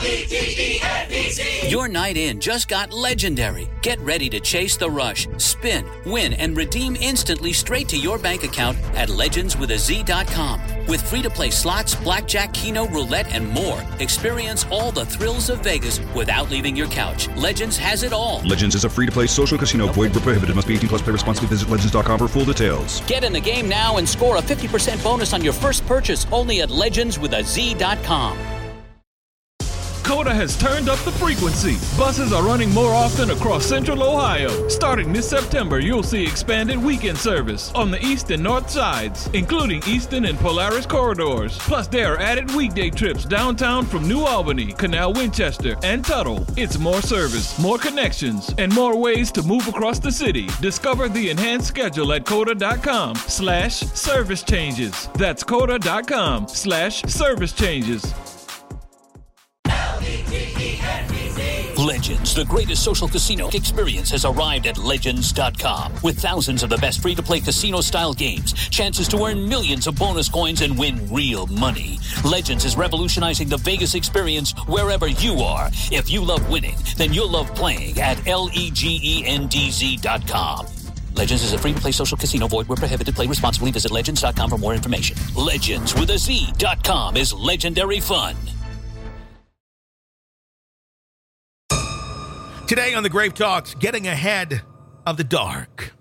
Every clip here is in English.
Your night in just got legendary. Get ready to chase the rush, spin, win, and redeem instantly straight to your bank account at legendswithaz.com. With free-to-play slots, blackjack, keno, roulette, and more, experience all the thrills of Vegas without leaving your couch. Legends has it all. Legends is a free-to-play social casino. Void where prohibited. Must be 18 plus. Play responsibly. Visit legends.com for full details. Get in the game now and score a 50% bonus on your first purchase only at legendswithaz.com. Coda has turned up the frequency. Buses are running more often across Central Ohio. Starting this September, you'll see expanded weekend service on the east and north sides, including Eastern and Polaris corridors. Plus, there are added weekday trips downtown from New Albany, Canal Winchester, and Tuttle. It's more service, more connections, and more ways to move across the city. Discover the enhanced schedule at coda.com/service changes. That's coda.com/service changes. Legends, the greatest social casino experience, has arrived at Legends.com. With thousands of the best free-to-play casino-style games, chances to earn millions of bonus coins and win real money. Legends is revolutionizing the Vegas experience wherever you are. If you love winning, then you'll love playing at LEGENDZ.com. Legends is a free-to-play social casino. Void where prohibited. Play responsibly. Visit Legends.com for more information. Legends.com is legendary fun. Today on the Grave Talks, getting ahead of the dark.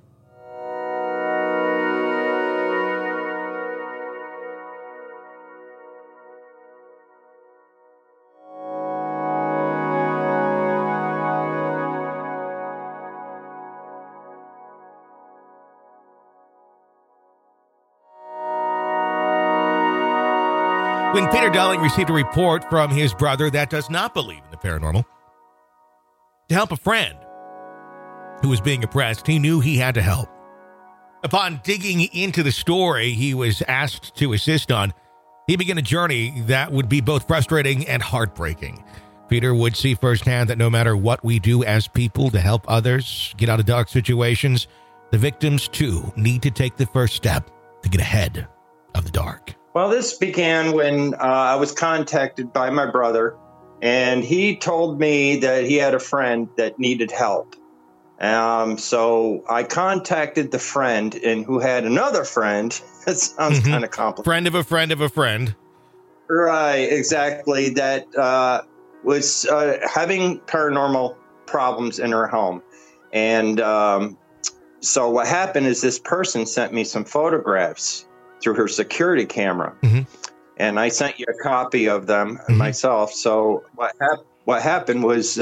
When Peter Darling received a report from his brother that does not believe in the paranormal, to help a friend who was being oppressed, he knew he had to help. Upon digging into the story he was asked to assist on, he began a journey that would be both frustrating and heartbreaking. Peter would see firsthand that no matter what we do as people to help others get out of dark situations, the victims too need to take the first step to get ahead of the dark. Well, this began when I was contacted by my brother, and he told me that he had a friend that needed help. So I contacted the friend, and who had another friend. That sounds kind of complicated. Friend of a friend of a friend. Right, exactly. That was having paranormal problems in her home. And so what happened is this person sent me some photographs through her security camera. And I sent you a copy of them myself. So what happened was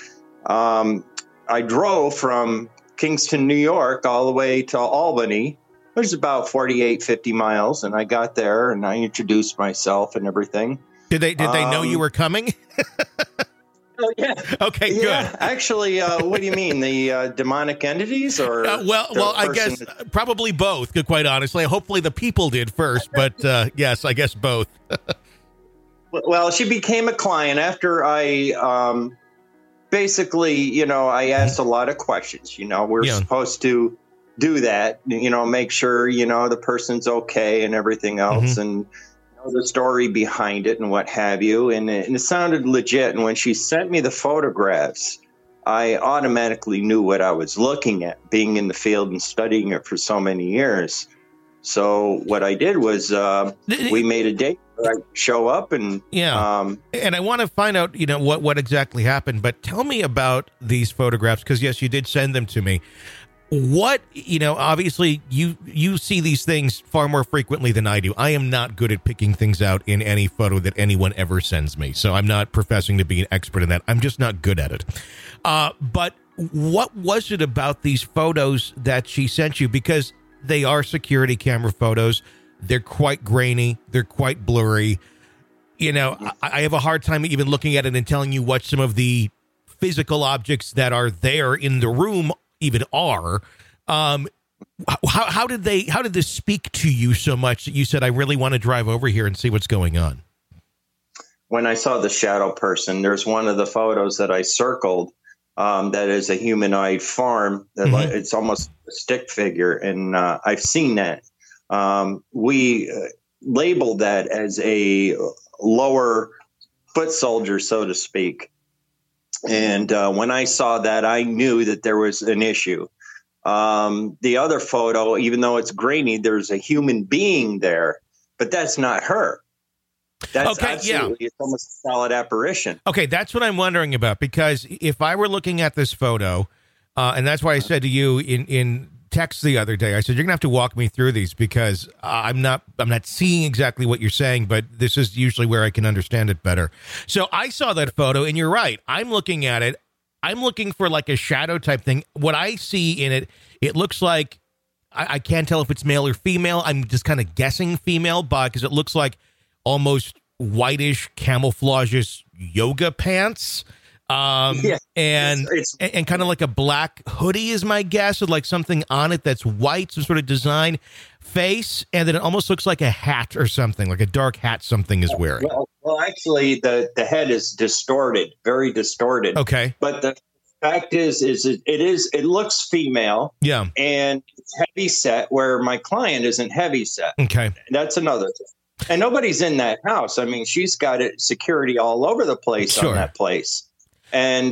I drove from Kingston, New York, all the way to Albany. It was about 48, 50 miles. And I got there and I introduced myself and everything. Did they know you were coming? Oh, yeah. Okay, yeah, good. Actually, what do you mean? The demonic entities or? Well, I guess probably both, quite honestly. Hopefully the people did first, but yes, I guess both. Well, she became a client after I basically, I asked a lot of questions. We're supposed to do that, make sure, the person's okay and everything else. And the story behind it and what have you. And it sounded legit. And when she sent me the photographs, I automatically knew what I was looking at, being in the field and studying it for so many years. So what I did was we made a date where I show up and and I want to find out, what exactly happened. But tell me about these photographs, because, yes, you did send them to me. What, obviously you see these things far more frequently than I do. I am not good at picking things out in any photo that anyone ever sends me. So I'm not professing to be an expert in that. I'm just not good at it. But what was it about these photos that she sent you? Because they are security camera photos. They're quite grainy. They're quite blurry. I have a hard time even looking at it and telling you what some of the physical objects that are there in the room even are. How did this speak to you so much that you said, I really want to drive over here and see what's going on? When I saw the shadow person, there's one of the photos that I circled that is a humanoid form. It's almost a stick figure. And I've seen that. We labeled that as a lower foot soldier, so to speak. And when I saw that, I knew that there was an issue. The other photo, even though it's grainy, there's a human being there, but that's not her. That's absolutely, it's almost a solid apparition. Okay, that's what I'm wondering about, because if I were looking at this photo, and that's why I said to you in text the other day, I said, you're gonna have to walk me through these, because I'm not seeing exactly what you're saying, but this is usually where I can understand it better. So I saw that photo, and you're right. I'm looking at it. I'm looking for like a shadow type thing. What I see in it, it looks like, I can't tell if it's male or female. I'm just kind of guessing female, because it looks like almost whitish camouflages yoga pants. And kind of like a black hoodie is my guess, with like something on it that's white, some sort of design, face, and then it almost looks like a hat or something, like a dark hat something is wearing. Well, actually, the head is distorted, very distorted. Okay. But the fact is it looks female. Yeah. And it's heavy set, where my client isn't heavy set. Okay. That's another thing. And nobody's in that house. I mean, she's got security all over the place on that place. And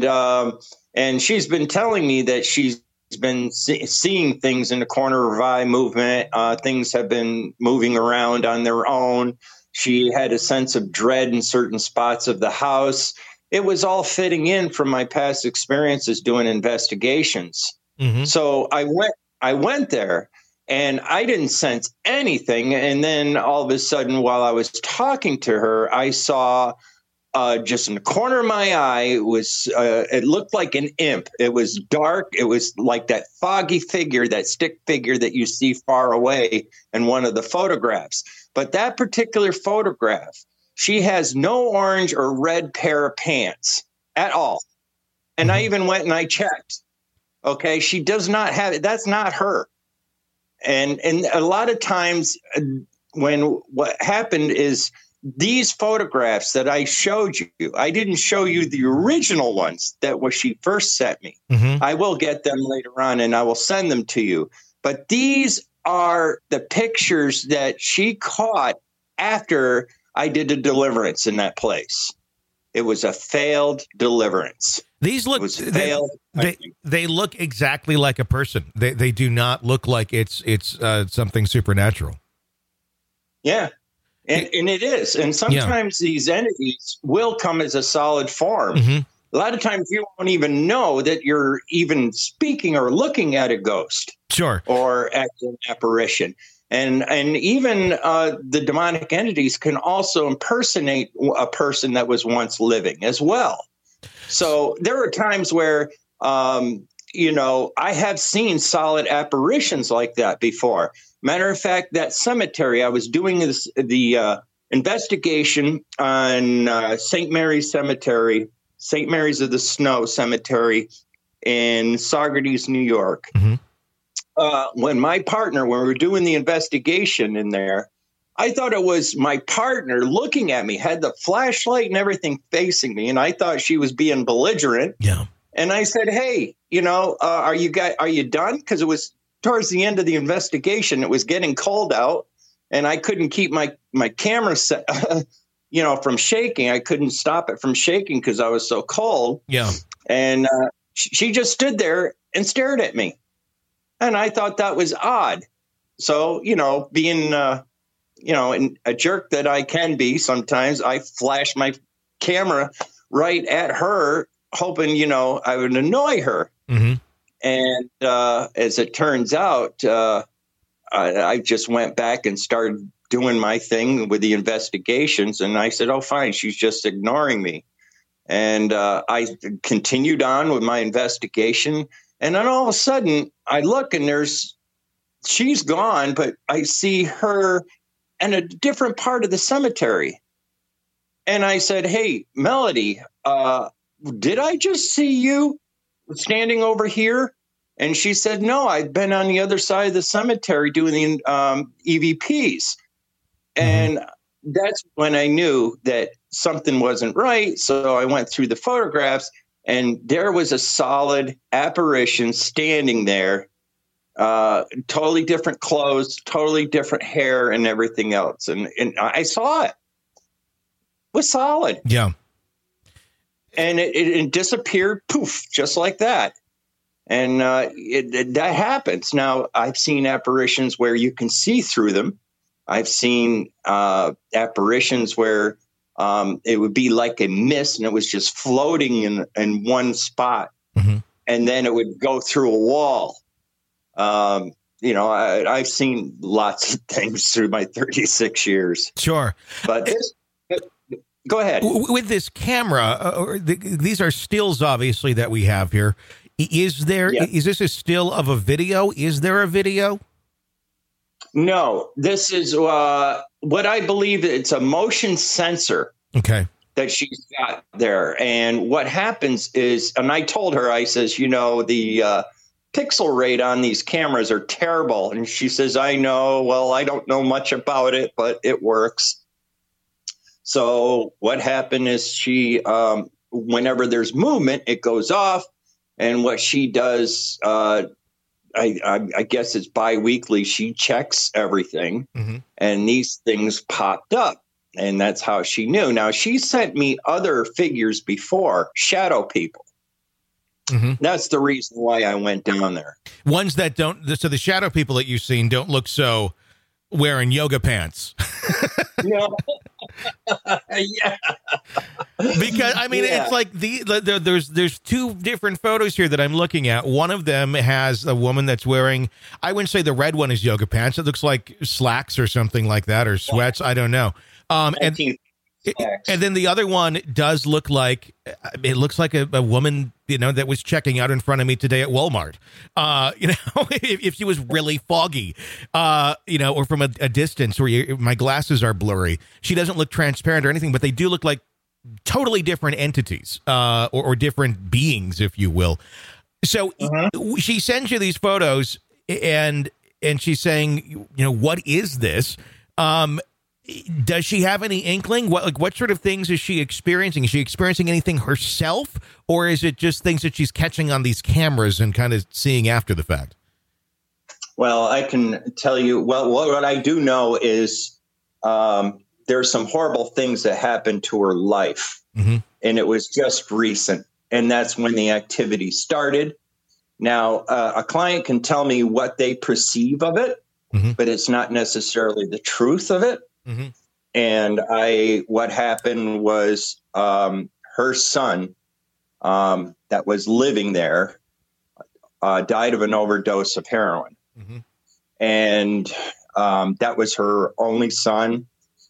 she's been telling me that she's been seeing things in the corner of her eye movement. Things have been moving around on their own. She had a sense of dread in certain spots of the house. It was all fitting in from my past experiences doing investigations. Mm-hmm. So I went there. And I didn't sense anything. And then all of a sudden, while I was talking to her, I saw just in the corner of my eye, it looked like an imp. It was dark. It was like that foggy figure, that stick figure that you see far away in one of the photographs. But that particular photograph, she has no orange or red pair of pants at all. And I even went and I checked. Okay, she does not have it. That's not her. And a lot of times what happened is these photographs that I showed you, I didn't show you the original ones that she first sent me. Mm-hmm. I will get them later on and I will send them to you. But these are the pictures that she caught after I did a deliverance in that place. It was a failed deliverance. These look they look exactly like a person. They do not look like it's something supernatural. Yeah, and it is. And sometimes these entities will come as a solid form. Mm-hmm. A lot of times you won't even know that you're even speaking or looking at a ghost, or at an apparition. And even the demonic entities can also impersonate a person that was once living as well. So there are times where, I have seen solid apparitions like that before. Matter of fact, that cemetery, I was doing the investigation on St. Mary's Cemetery, St. Mary's of the Snow Cemetery in Saugerties, New York. Mm-hmm. When we were doing the investigation in there, I thought it was my partner looking at me, had the flashlight and everything facing me. And I thought she was being belligerent. Yeah. And I said, hey, are you done? Because it was towards the end of the investigation. It was getting cold out and I couldn't keep my camera set, from shaking. I couldn't stop it from shaking because I was so cold. Yeah. And she just stood there and stared at me. And I thought that was odd. So, being, a jerk that I can be sometimes, I flash my camera right at her, hoping, I would annoy her. Mm-hmm. And as it turns out, I just went back and started doing my thing with the investigations. And I said, oh, fine, she's just ignoring me. And I continued on with my investigation. And then all of a sudden, I look and she's gone, but I see her in a different part of the cemetery. And I said, hey, Melody, did I just see you standing over here? And she said, no, I've been on the other side of the cemetery doing the EVPs. Mm-hmm. And that's when I knew that something wasn't right. So I went through the photographs. And there was a solid apparition standing there, totally different clothes, totally different hair and everything else. And I saw it. It was solid. Yeah. and it disappeared, poof, just like that. And that happens. Now, I've seen apparitions where you can see through them. I've seen apparitions where it would be like a mist and it was just floating in one spot. Mm-hmm. And then it would go through a wall. I've seen lots of things through my 36 years. Sure. But go ahead. With this camera, these are stills, obviously, that we have here. Is this a still of a video? Is there a video? No, this is what I believe. It's a motion sensor. Okay. That she's got there. And what happens is, and I told her, I says, the pixel rate on these cameras are terrible. And she says, I know. Well, I don't know much about it, but it works. So what happened is she, whenever there's movement, it goes off. And what she does, I guess it's biweekly, she checks everything. Mm-hmm. And these things popped up. And that's how she knew. Now, she sent me other figures before, shadow people. Mm-hmm. That's the reason why I went down there. Ones that don't, so the shadow people that you've seen don't look so wearing yoga pants. No. Yeah. Because, I mean, it's like there's two different photos here that I'm looking at. One of them has a woman that's wearing, I wouldn't say the red one is yoga pants. It looks like slacks or something like that, or sweats. I don't know. And then the other one does look like, it looks like a woman, that was checking out in front of me today at Walmart. If she was really foggy, or from a distance where my glasses are blurry, she doesn't look transparent or anything, but they do look like totally different entities, or different beings, if you will. So she sends you these photos and she's saying, what is this? Does she have any inkling? What sort of things is she experiencing? Is she experiencing anything herself, or is it just things that she's catching on these cameras and kind of seeing after the fact? Well, I can tell you, what I do know is there's some horrible things that happened to her life, mm-hmm. and it was just recent, and that's when the activity started. Now, a client can tell me what they perceive of it, mm-hmm. but it's not necessarily the truth of it. Mm-hmm. And what happened was her son that was living there died of an overdose of heroin. Mm-hmm. And that was her only son,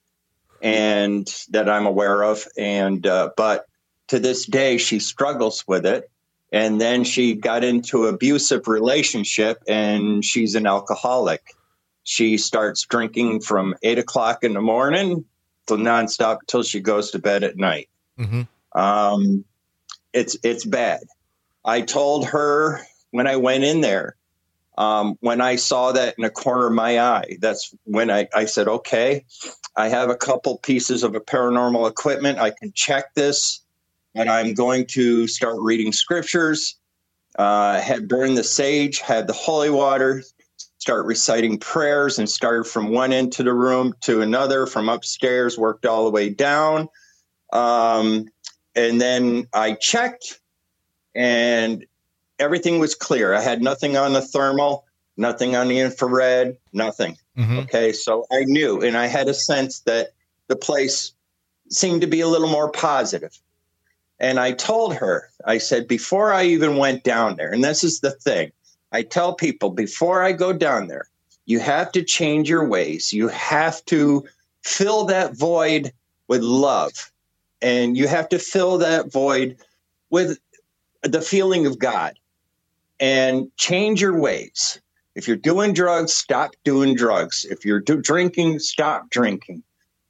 and that I'm aware of. And but to this day, she struggles with it. And then she got into an abusive relationship, and she's an alcoholic. She starts drinking from 8 o'clock in the morning till nonstop until she goes to bed at night. Mm-hmm. It's bad. I told her when I went in there, when I saw that in the corner of my eye, that's when I said, okay, I have a couple pieces of a paranormal equipment. I can check this, and I'm going to start reading scriptures, had burned the sage, had the holy water, start reciting prayers, and started from one end to the room to another, from upstairs, worked all the way down. And then I checked, and everything was clear. I had nothing on the thermal, nothing on the infrared, nothing. Mm-hmm. Okay, so I knew, and I had a sense that the place seemed to be a little more positive. And I told her, I said, before I even went down there, and this is the thing, I tell people, before I go down there, you have to change your ways. You have to fill that void with love. And you have to fill that void with the feeling of God. And change your ways. If you're doing drugs, stop doing drugs. If you're drinking, stop drinking.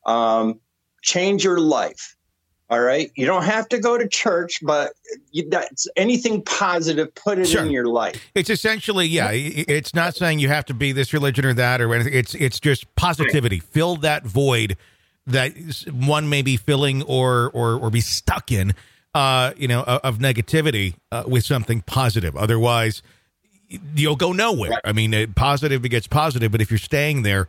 Change your life. All right. You don't have to go to church, but that's anything positive, put it in your life. It's essentially, it's not saying you have to be this religion or that or anything. It's just positivity. Right. Fill that void that one may be filling or be stuck in, of negativity with something positive. Otherwise, you'll go nowhere. Right. I mean, positive begets positive, but if you're staying there,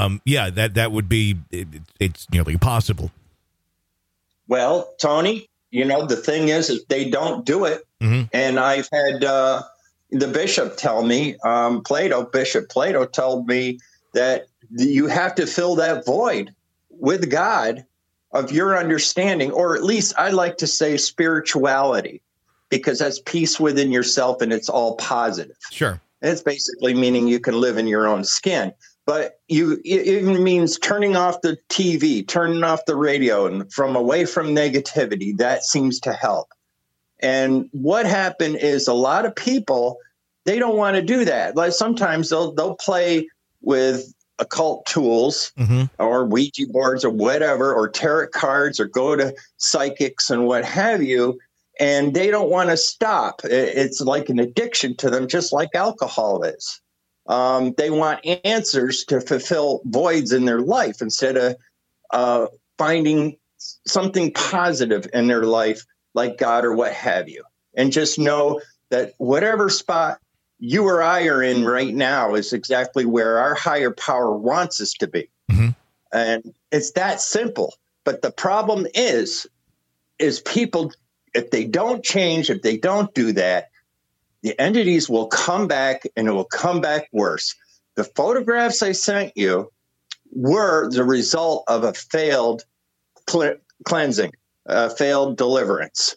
that would be, it's nearly impossible. Well, Tony, the thing is they don't do it. Mm-hmm. And I've had the bishop tell me, Bishop Plato told me that you have to fill that void with God of your understanding, or at least I like to say spirituality, because that's peace within yourself and it's all positive. Sure. It's basically meaning you can live in your own skin. But it even means turning off the TV, turning off the radio, and away from negativity. That seems to help. And what happened is a lot of people, they don't want to do that. Like sometimes they'll play with occult tools or Ouija boards or whatever, or tarot cards, or go to psychics and what have you. And they don't want to stop. It's like an addiction to them, just like alcohol is. They want answers to fulfill voids in their life instead of finding something positive in their life, like God or what have you. And just know that whatever spot you or I are in right now is exactly where our higher power wants us to be. Mm-hmm. And it's that simple. But the problem is people, if they don't change, if they don't do that, the entities will come back, and it will come back worse. The photographs I sent you were the result of a failed cleansing, a failed deliverance.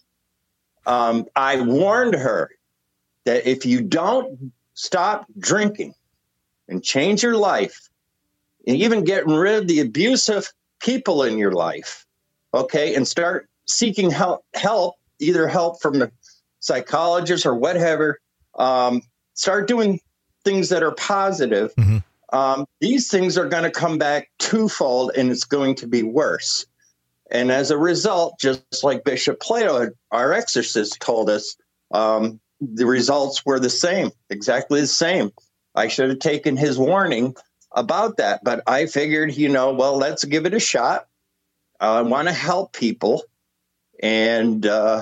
I warned her that if you don't stop drinking and change your life, and even getting rid of the abusive people in your life, okay, and start seeking help, either help from the psychologist or whatever, start doing things that are positive. Mm-hmm. These things are going to come back twofold, and it's going to be worse. And as a result, just like Bishop Plato, our exorcist, told us, the results were the same, exactly the same. I should have taken his warning about that, but I figured, well, let's give it a shot. I want to help people. And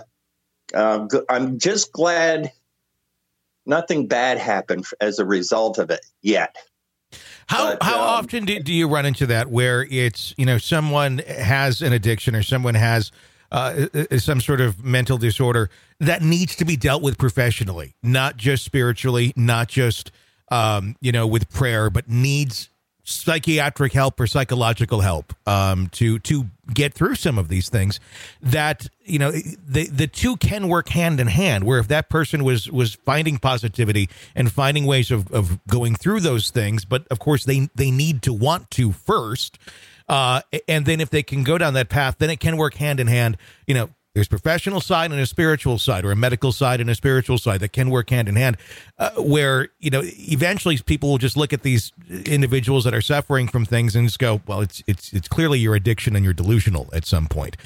I'm just glad nothing bad happened as a result of it yet. How often do you run into that where it's, someone has an addiction or someone has some sort of mental disorder that needs to be dealt with professionally, not just spiritually, not just, with prayer, but needs psychiatric help or psychological help to get through some of these things, that the two can work hand in hand, where if that person was finding positivity and finding ways of going through those things, but of course they need to want to first, and then if they can go down that path, then it can work hand in hand. There's professional side and a spiritual side, or a medical side and a spiritual side that can work hand in hand, where, eventually people will just look at these individuals that are suffering from things and just go, well, it's clearly your addiction and you're delusional at some point.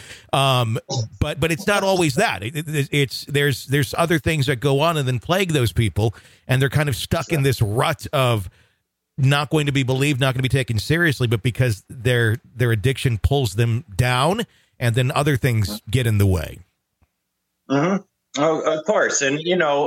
But it's not always that. There's other things that go on and then plague those people, and they're kind of stuck in this rut of not going to be believed, not going to be taken seriously, but because their addiction pulls them down, and then other things get in the way. Mm-hmm. Oh, of course. And,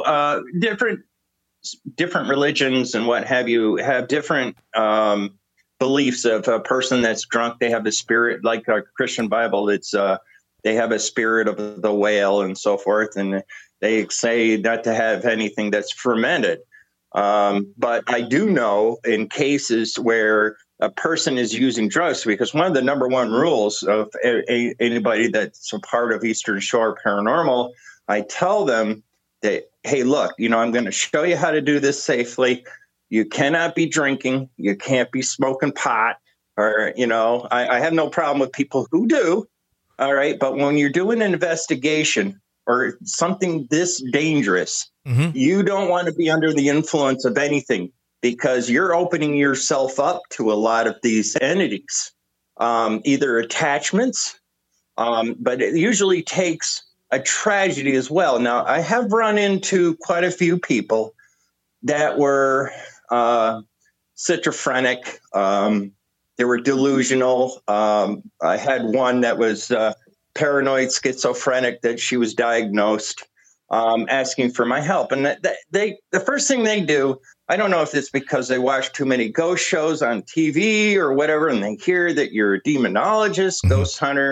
different religions and what have you have different beliefs of a person that's drunk. They have the spirit, like our Christian Bible, it's they have a spirit of the whale and so forth. And they say not to have anything that's fermented. But I do know in cases where a person is using drugs, because one of the number one rules of anybody that's a part of Eastern Shore Paranormal, I tell them that, hey, look, I'm going to show you how to do this safely. You cannot be drinking. You can't be smoking pot, or, I have no problem with people who do. All right. But when you're doing an investigation or something this dangerous, mm-hmm. you don't want to be under the influence of anything, because you're opening yourself up to a lot of these entities, either attachments, but it usually takes a tragedy as well. Now, I have run into quite a few people that were schizophrenic. They were delusional. I had one that was paranoid schizophrenic, that she was diagnosed, asking for my help. And the first thing they do, I don't know if it's because they watch too many ghost shows on TV or whatever, and they hear that you're a demonologist, mm-hmm. ghost hunter,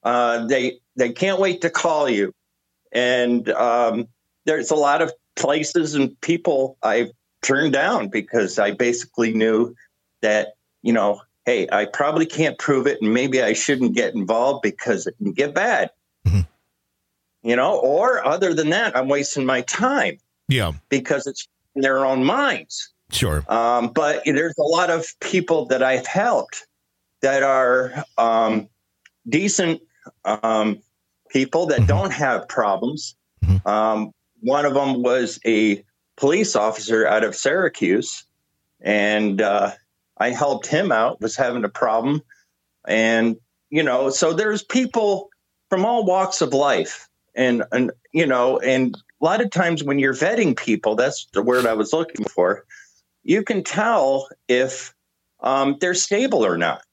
They can't wait to call you. And there's a lot of places and people I've turned down because I basically knew that, hey, I probably can't prove it, and maybe I shouldn't get involved because it can get bad. Mm-hmm. Or other than that, I'm wasting my time. Yeah. Because it's in their own minds. Sure. But there's a lot of people that I've helped that are decent people that don't have problems. Mm-hmm. One of them was a police officer out of Syracuse, and I helped him out, was having a problem. And, so there's people from all walks of life. And a lot of times when you're vetting people, that's the word I was looking for, you can tell if they're stable or not.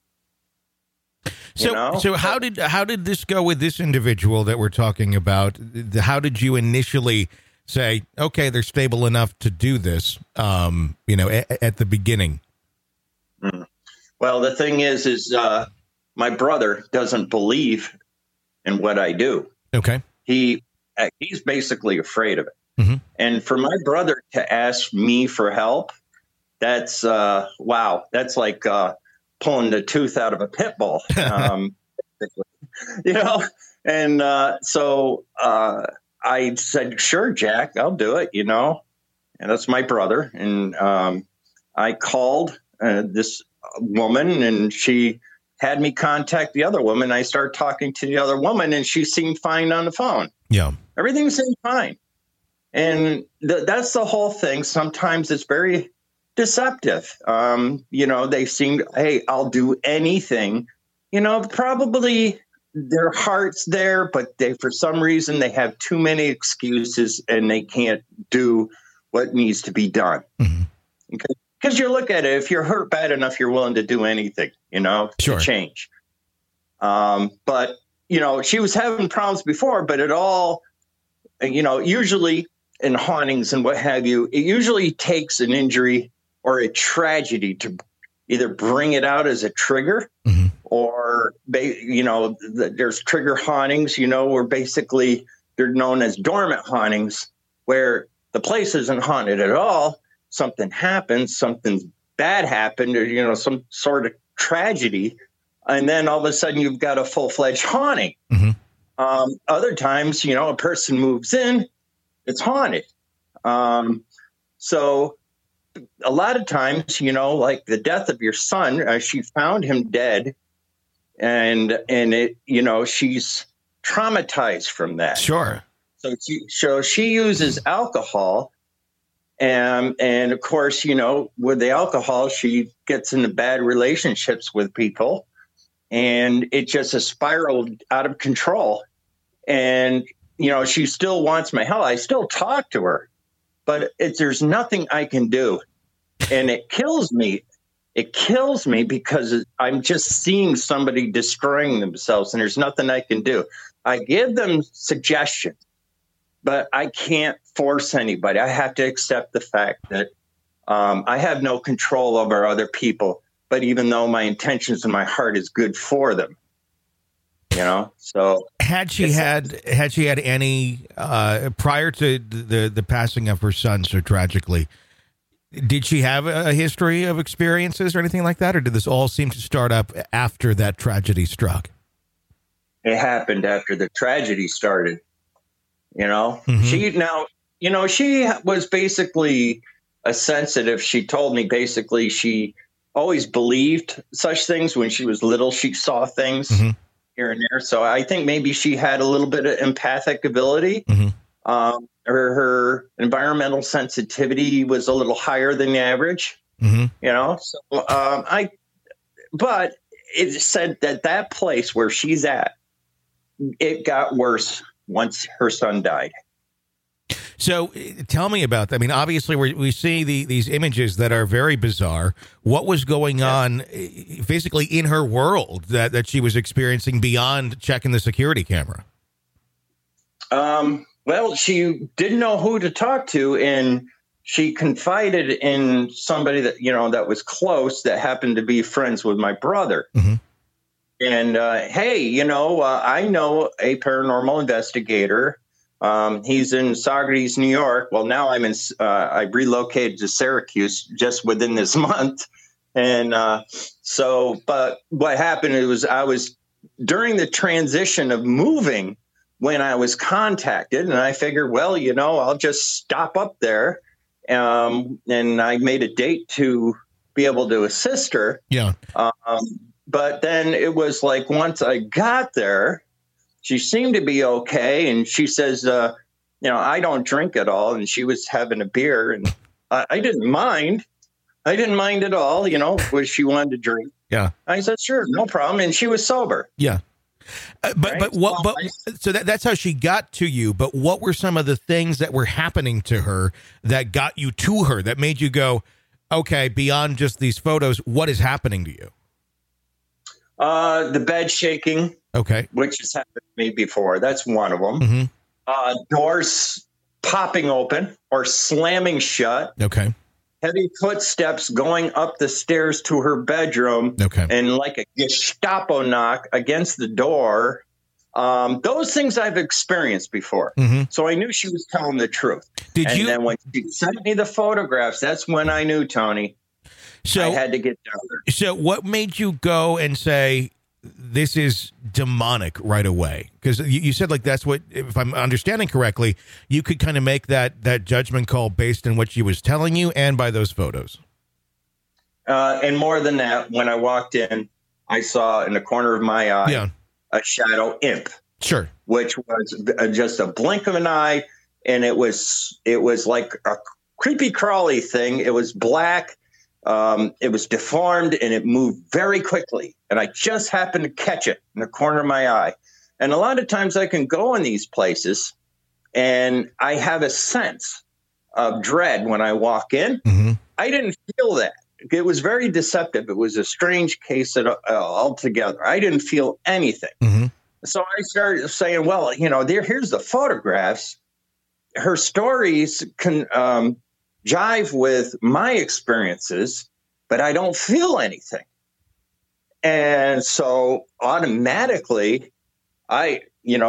So how did this go with this individual that we're talking about? How did you initially say, okay, they're stable enough to do this, at the beginning? Well, the thing is my brother doesn't believe in what I do. Okay. He's basically afraid of it. Mm-hmm. And for my brother to ask me for help, that's wow. That's like pulling the tooth out of a pit bull, And so I said, sure, Jack, I'll do it, and that's my brother. And I called this woman, and she had me contact the other woman. I started talking to the other woman, and she seemed fine on the phone. Yeah. Everything seemed fine. And that's the whole thing. Sometimes it's very deceptive. They seem, hey, I'll do anything, probably their heart's there, but for some reason they have too many excuses and they can't do what needs to be done. Mm-hmm. Okay. Because you look at it, if you're hurt bad enough, you're willing to do anything, sure. to change. But, she was having problems before, but it all, usually in hauntings and what have you, it usually takes an injury or a tragedy to either bring it out as a trigger, mm-hmm. or, there's trigger hauntings, where basically they're known as dormant hauntings, where the place isn't haunted at all. Something happens, something bad happened, or, some sort of tragedy. And then all of a sudden you've got a full-fledged haunting. Mm-hmm. Other times, a person moves in, it's haunted. So a lot of times, like the death of your son, she found him dead, and it, she's traumatized from that. Sure. So she uses alcohol, and of course, with the alcohol, she gets into bad relationships with people, and it just has spiraled out of control. And she still wants my help. I still talk to her, but there's nothing I can do. And it kills me. It kills me because I'm just seeing somebody destroying themselves, and there's nothing I can do. I give them suggestions, but I can't force anybody. I have to accept the fact that I have no control over other people. But even though my intentions and my heart is good for them, so had she had any prior to the passing of her son so tragically, did she have a history of experiences or anything like that, or did this all seem to start up after that tragedy struck? It happened after the tragedy started. Mm-hmm. She was basically a sensitive. She told me basically she always believed such things. When she was little, she saw things. Mm-hmm. here and there. So I think maybe she had a little bit of empathic ability. Mm-hmm. Her environmental sensitivity was a little higher than the average, mm-hmm. But it said that place where she's at, it got worse once her son died. So tell me about that. I mean, obviously we see these images that are very bizarre. What was going on physically in her world that she was experiencing beyond checking the security camera? Well, she didn't know who to talk to, and she confided in somebody that, that was close, that happened to be friends with my brother. Mm-hmm. And hey, I know a paranormal investigator. He's in Saugerties, New York. Well, now I relocated to Syracuse just within this month. And but what happened I was during the transition of moving when I was contacted, and I figured, well, I'll just stop up there. And I made a date to be able to assist her. Yeah. But then it was like, once I got there, she seemed to be okay. And she says, I don't drink at all. And she was having a beer, and I didn't mind. I didn't mind at all, what she wanted to drink. Yeah. I said, sure, no problem. And she was sober. Yeah. So that's how she got to you. But what were some of the things that were happening to her that got you to her, that made you go, okay, beyond just these photos, what is happening to you? The bed shaking. Okay. Which has happened to me before. That's one of them. Mm-hmm. Doors popping open or slamming shut. Okay. Heavy footsteps going up the stairs to her bedroom. Okay. And like a Gestapo knock against the door. Those things I've experienced before. Mm-hmm. So I knew she was telling the truth. And then when she sent me the photographs, that's when I knew, Tony. So I had to get down there. So what made you go and say, this is demonic right away? Because you said, like, that's what, if I'm understanding correctly, you could kind of make that judgment call based on what she was telling you and by those photos. And more than that, when I walked in, I saw in the corner of my eye a shadow imp. Sure. Which was just a blink of an eye. And it was like a creepy crawly thing. It was black. It was deformed, and it moved very quickly. And I just happened to catch it in the corner of my eye. And a lot of times I can go in these places and I have a sense of dread when I walk in. Mm-hmm. I didn't feel that. It was very deceptive. It was a strange case altogether. I didn't feel anything. Mm-hmm. So I started saying, well, here's the photographs. Her stories can jive with my experiences, but I don't feel anything. And so automatically I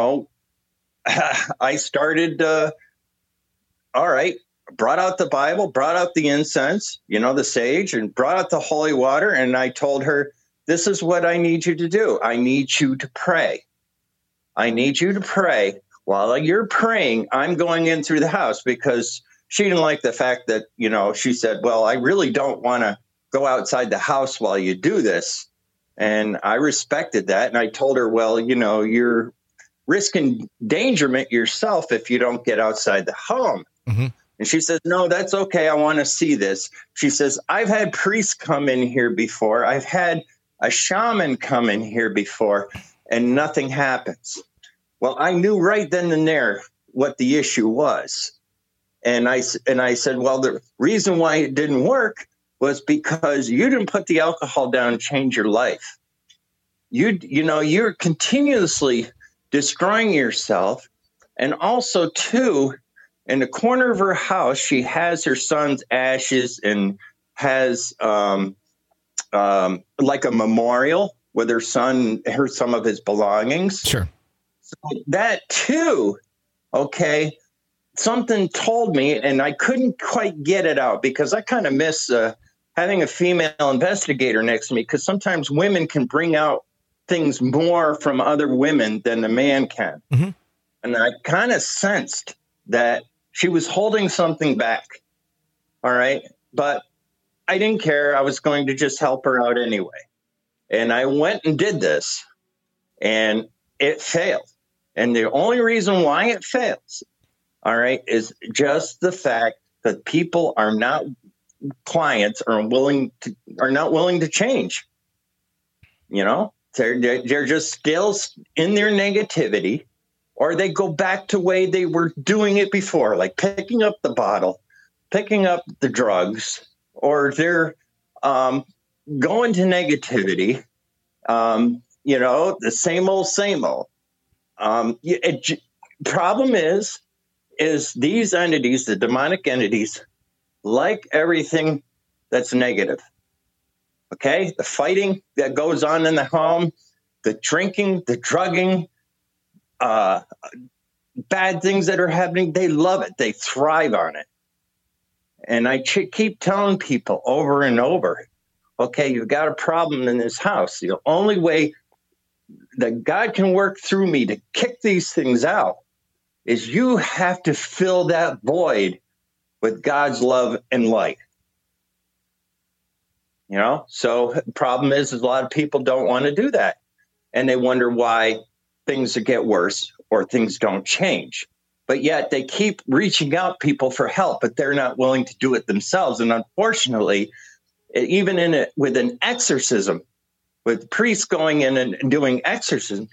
started, all right, brought out the Bible, brought out the incense, the sage, and brought out the holy water. And I told her, this is what I need you to do. I need you to pray. I need you to pray. While you're praying, I'm going in through the house, because she didn't like the fact that, she said, well, I really don't want to go outside the house while you do this. And I respected that. And I told her, well, you're risking endangerment yourself if you don't get outside the home. Mm-hmm. And she says, no, that's okay. I want to see this. She says, I've had priests come in here before. I've had a shaman come in here before, and nothing happens. Well, I knew right then and there what the issue was. And I said, well, the reason why it didn't work was because you didn't put the alcohol down and change your life. You're continuously destroying yourself. And also, too, in the corner of her house, she has her son's ashes and has like a memorial with her son, some of his belongings. Sure. So that, too, okay, something told me, and I couldn't quite get it out, because I kind of miss having a female investigator next to me, because sometimes women can bring out things more from other women than a man can. Mm-hmm. And I kind of sensed that she was holding something back. All right. But I didn't care. I was going to just help her out anyway. And I went and did this, and it failed. And the only reason why it fails, all right, is just the fact that people are not, clients are not willing to change. They're just still in their negativity, or they go back to the way they were doing it before, like picking up the bottle, picking up the drugs, or they're going to negativity. The same old. Problem is these entities, the demonic entities, like everything that's negative. Okay, the fighting that goes on in the home, the drinking, the drugging, bad things that are happening. They love it. They thrive on it. And I keep telling people over and over, okay, you've got a problem in this house. The only way that God can work through me to kick these things out is you have to fill that void with God's love and light. You know, so the problem is a lot of people don't want to do that. And they wonder why things get worse or things don't change. But yet they keep reaching out people for help, but they're not willing to do it themselves. And unfortunately, even with an exorcism, with priests going in and doing exorcisms,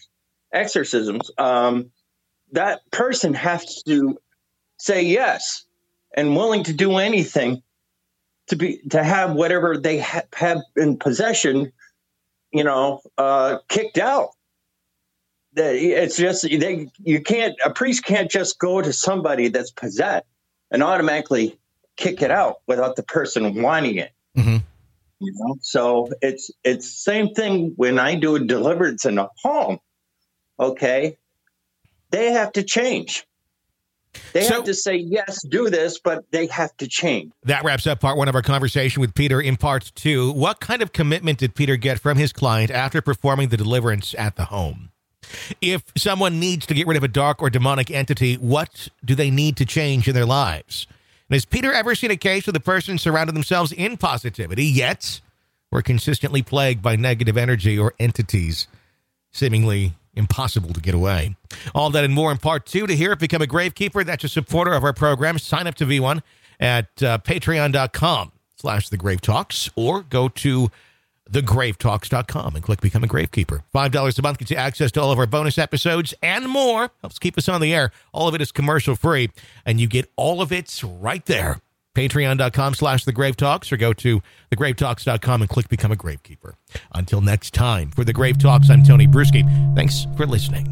that person has to say yes and willing to do anything to have whatever they have in possession, kicked out. That it's just a priest can't just go to somebody that's possessed and automatically kick it out without the person wanting it. Mm-hmm. So it's the same thing when I do a deliverance in a home. Okay, they have to change. They have to say, yes, do this, but they have to change. That wraps up part one of our conversation with Peter. In part two, what kind of commitment did Peter get from his client after performing the deliverance at the home? If someone needs to get rid of a dark or demonic entity, what do they need to change in their lives? And has Peter ever seen a case where the person surrounded themselves in positivity, yet were consistently plagued by negative energy or entities seemingly impossible to get away? All that and more in part two. To hear it, become a Gravekeeper. That's a supporter of our program. Sign up to V1 at patreon.com/thegravetalks or go to thegravetalks.com and click Become a Gravekeeper. $5 a month gets you access to all of our bonus episodes and more. Helps keep us on the air. All of it is commercial free, and you get all of it right there. Patreon.com/thegravetalks or go to thegravetalks.com and click Become a Gravekeeper. Until next time, for The Grave Talks, I'm Tony Bruschi. Thanks for listening.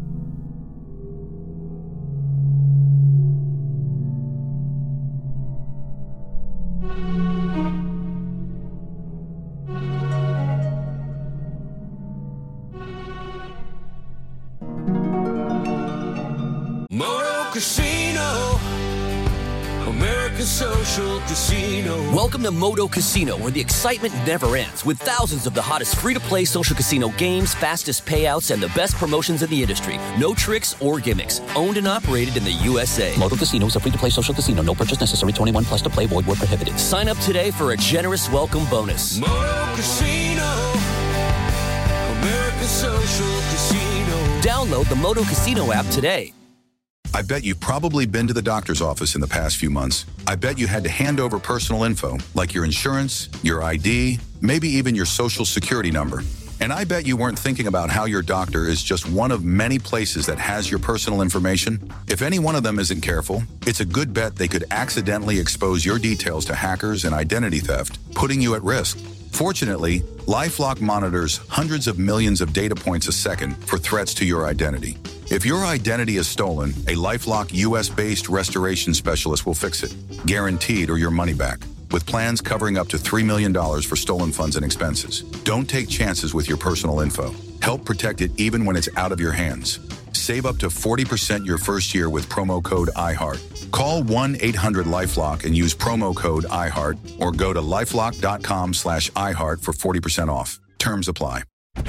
Moto Casino, America's social casino. Welcome to Moto Casino, where the excitement never ends, with thousands of the hottest free-to-play social casino games, fastest payouts, and the best promotions in the industry. No tricks or gimmicks. Owned and operated in the USA. Moto Casino is a free-to-play social casino. No purchase necessary. 21 plus to play. Void where prohibited. Sign up today for a generous welcome bonus. Moto Casino, America's social casino. Download the Moto Casino app today. I bet you've probably been to the doctor's office in the past few months. I bet you had to hand over personal info, like your insurance, your ID, maybe even your social security number. And I bet you weren't thinking about how your doctor is just one of many places that has your personal information. If any one of them isn't careful, it's a good bet they could accidentally expose your details to hackers and identity theft, putting you at risk. Fortunately, LifeLock monitors hundreds of millions of data points a second for threats to your identity. If your identity is stolen, a LifeLock US-based restoration specialist will fix it, guaranteed, or your money back, with plans covering up to $3 million for stolen funds and expenses. Don't take chances with your personal info. Help protect it even when it's out of your hands. Save up to 40% your first year with promo code IHEART. Call 1-800-LifeLock and use promo code IHEART, or go to lifelock.com/iHeart for 40% off. Terms apply.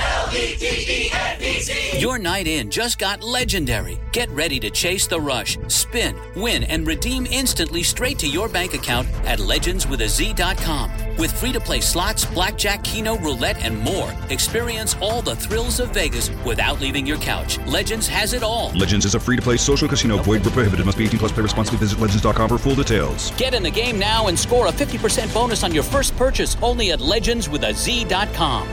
LEGENDZ. Your night in just got legendary. Get ready to chase the rush, spin, win, and redeem instantly straight to your bank account at legendswithaz.com. With free-to-play slots, blackjack, keno, roulette, and more, experience all the thrills of Vegas without leaving your couch. Legends has it all. Legends is a free-to-play social casino. Void where prohibited. Must be 18 plus. Play responsibly. Visit legends.com for full details. Get in the game now and score a 50% bonus on your first purchase only at legendswithaz.com.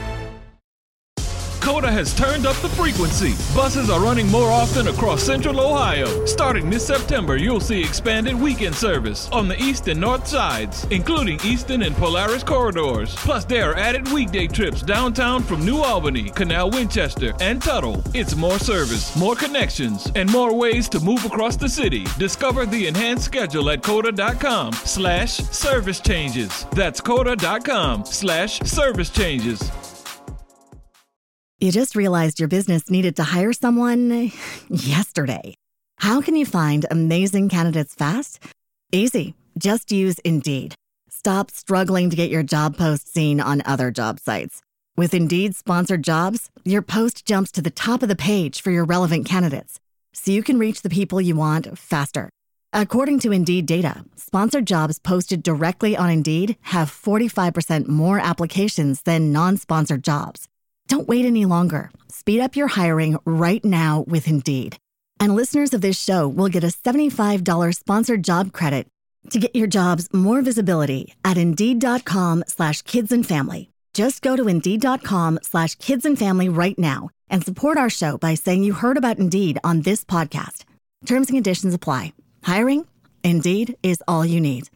Coda has turned up the frequency. Buses are running more often across Central Ohio. Starting this September, you'll see expanded weekend service on the east and north sides, including Eastern and Polaris corridors. Plus, there are added weekday trips downtown from New Albany, Canal Winchester, and Tuttle. It's more service, more connections, and more ways to move across the city. Discover the enhanced schedule at coda.com/service changes. That's coda.com/service changes. You just realized your business needed to hire someone yesterday. How can you find amazing candidates fast? Easy. Just use Indeed. Stop struggling to get your job post seen on other job sites. With Indeed sponsored jobs, your post jumps to the top of the page for your relevant candidates, so you can reach the people you want faster. According to Indeed data, sponsored jobs posted directly on Indeed have 45% more applications than non-sponsored jobs. Don't wait any longer. Speed up your hiring right now with Indeed. And listeners of this show will get a $75 sponsored job credit to get your jobs more visibility at Indeed.com/kidsandfamily. Just go to Indeed.com/kidsandfamily right now and support our show by saying you heard about Indeed on this podcast. Terms and conditions apply. Hiring? Indeed is all you need.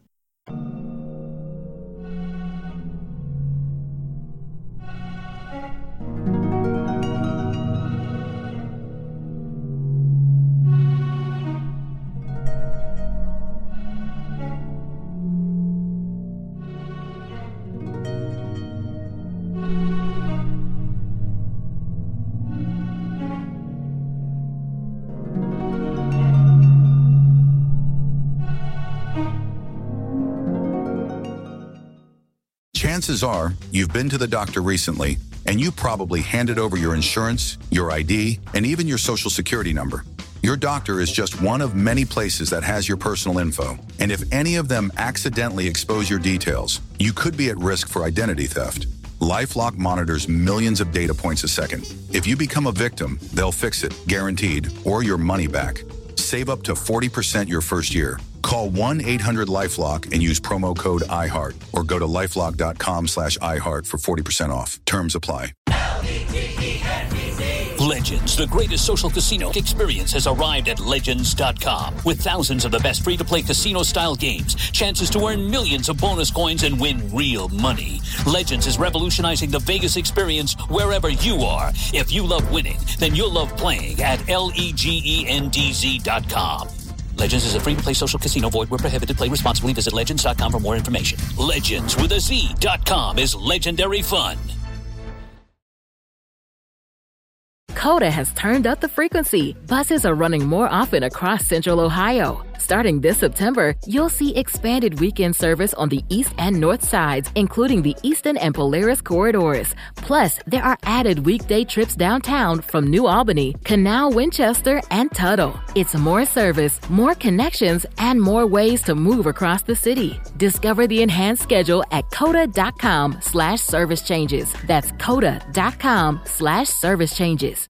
Chances are you've been to the doctor recently, and you probably handed over your insurance, your ID, and even your social security number. Your doctor is just one of many places that has your personal info, and if any of them accidentally expose your details, you could be at risk for identity theft. LifeLock monitors millions of data points a second. If you become a victim, they'll fix it, guaranteed, or your money back. Save up to 40% your first year. Call 1-800-LifeLock and use promo code iHeart, or go to LifeLock.com/iHeart for 40% off. Terms apply. Legends, the greatest social casino experience, has arrived at Legends.com. With thousands of the best free-to-play casino-style games, chances to earn millions of bonus coins and win real money. Legends is revolutionizing the Vegas experience wherever you are. If you love winning, then you'll love playing at LEGENDZ.com. Legends is a free-to-play social casino. Void where prohibited. Play responsibly. Visit Legends.com for more information. Legends with a Z.com is legendary fun. Coda has turned up the frequency. Buses are running more often across Central Ohio. Starting this September, you'll see expanded weekend service on the east and north sides, including the Eastern and Polaris corridors. Plus, there are added weekday trips downtown from New Albany, Canal, Winchester, and Tuttle. It's more service, more connections, and more ways to move across the city. Discover the enhanced schedule at coda.com/service changes. That's coda.com/service changes.